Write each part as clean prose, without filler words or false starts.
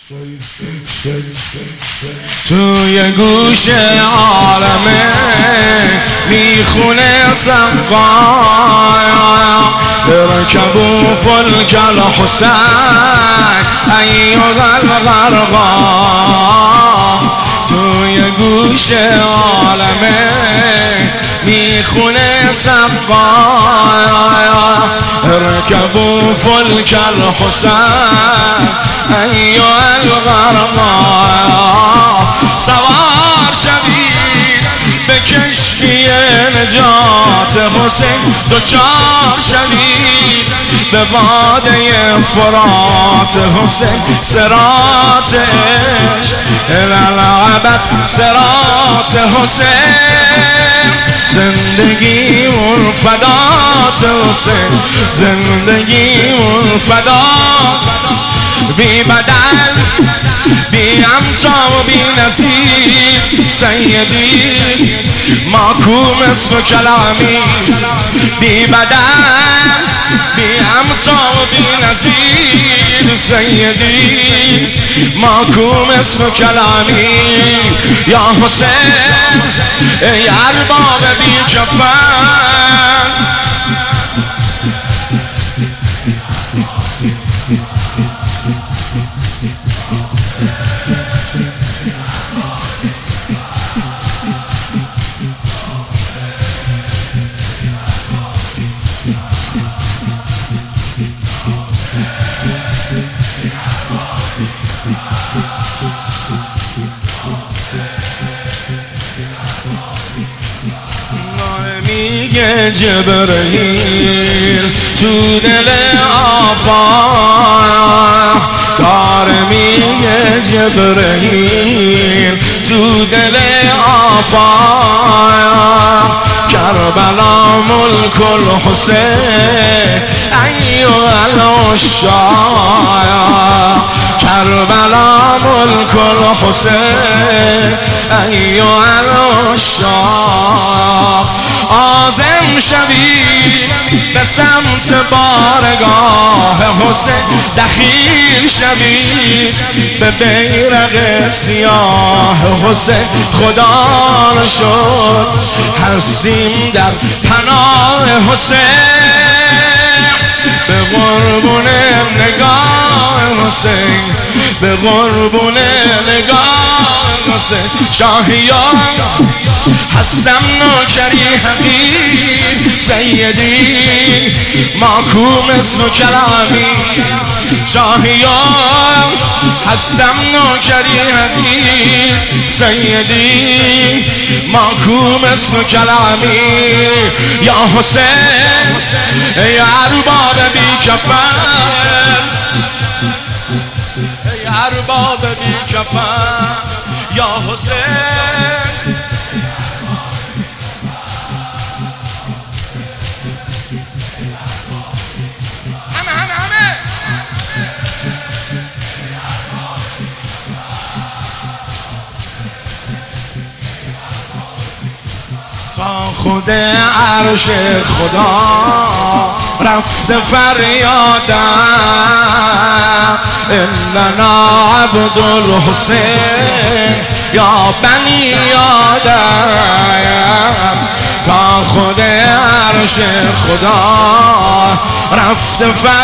توی گوش عالمه میخونه سقا ارکبوا فلک الحسین ایها الغرقا. توی گوش عالمه میخونه سقا ارکبوا فلک الحسین ایها الغرقا. سوار شوید به کشتی نجات حسین، دوچار شوید به باده فرات حسین. صراط عشق الالعبد صراط حسین، زندگیمون فدات حسین، زندگیمون فدات. بی بدل بی امتا و بی نظیر سیدی محکوم اسم کلامی. بی بدل بی امتا و بی نظیر سیدی محکوم اسم کلامی. یا حسین ای ارباب بی کفن، میگه جبرئیل تو دل آفاق، داره میگه جبرئیل تو دل آفاق. کربلا ملک الحسین ایها العشاق، کربلا ملک الحسین ایها العشاق. عازم شوید به سمت بارگاه حسین، دخیل شوید به بیرق سیاه حسین. خدا رو شد هستیم در پناه حسین، به قربون نگاه حسین، به قربون نگاه حسین. شاهیان هستم نوکری حقیر سیدی محکوم اسم کلامی. شاهیان هستم نوکری حقیر سیدی محکوم اسم کلامی. یا حسین ای ارباب بی کفن، ای ارباب بی کفن. یا حسین تا خود عرش خدا رفت فریادم، اننا عبد الحسین یا بنی آدم. تا خود عرش خدا رفت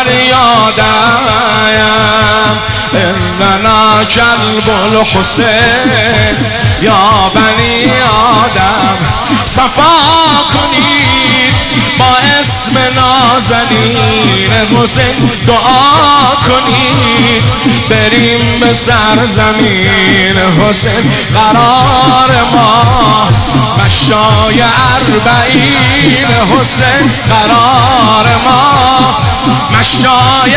فریادم، اننا کلب الحسین یا بنی آدم. صفا کنید با اسم نازنین حسین، دعا کنید بریم به سرزمین حسین. قرار ما مشای اربعین حسین، قرار ما مشای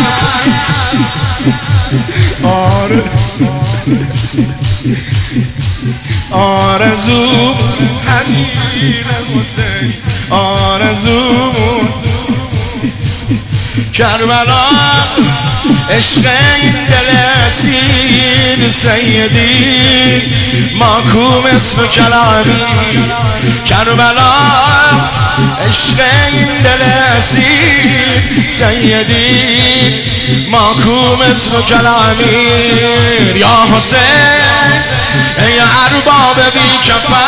آرزو حنین حسین، آرزومون کربلا عشق این دل اسیر سيدي ماكو مثلك العميد كربلاء عشق این دل اسیر سيدي ماكو مثلك العميد يا حسين يا ارباب بی کفن